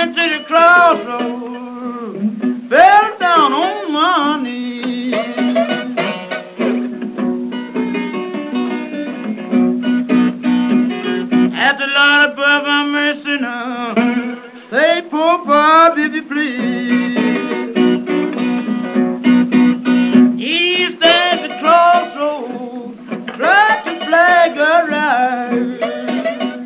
went to the crossroads, fell down on my knees. At the Lord above, I'm mercy now. Say, poor Bob, if you please.